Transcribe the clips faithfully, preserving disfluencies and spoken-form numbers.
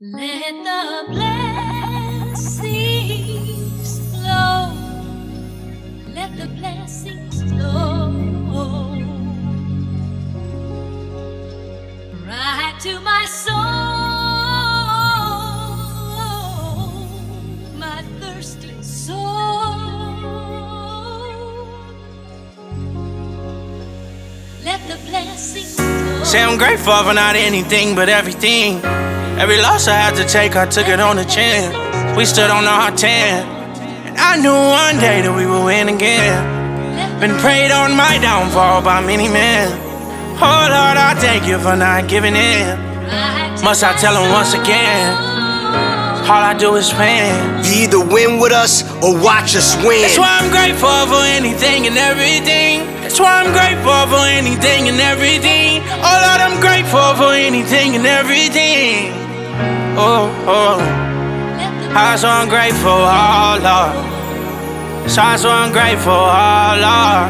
Let the blessings flow. Let the blessings flow right to my soul, my thirsty soul. Let the blessings flow. Say I'm grateful for not anything but everything. Every loss I had to take, I took it on the chin. We stood on our ten, and I knew one day that we would win again. Been prayed on my downfall by many men. Oh Lord, I thank you for not giving in. Must I tell them once again? All I do is win. You either win with us or watch us win. That's why I'm grateful for anything and everything. That's why I'm grateful for anything and everything. Oh Lord, I'm grateful for anything and everything. Oh, oh. I'm so ungrateful, oh Lord. So I'm so ungrateful, oh Lord.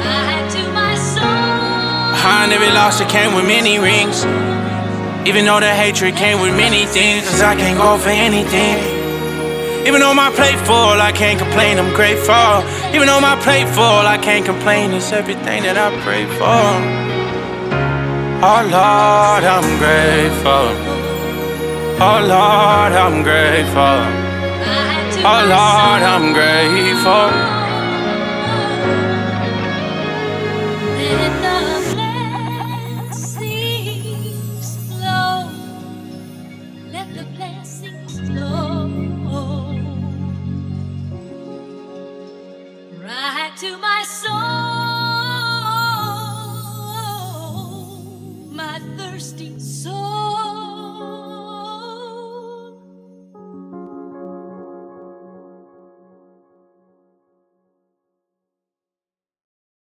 Behind every loss it came with many rings. Even though the hatred came with many things, cause I can't go for anything. Even though my plate full, I can't complain, I'm grateful. Even though my plate full, I can't complain, it's everything that I pray for. Oh Lord, I'm grateful. Oh Lord, I'm grateful. Oh Lord, I'm grateful. Let the blessings flow. Let the blessings flow right to my soul.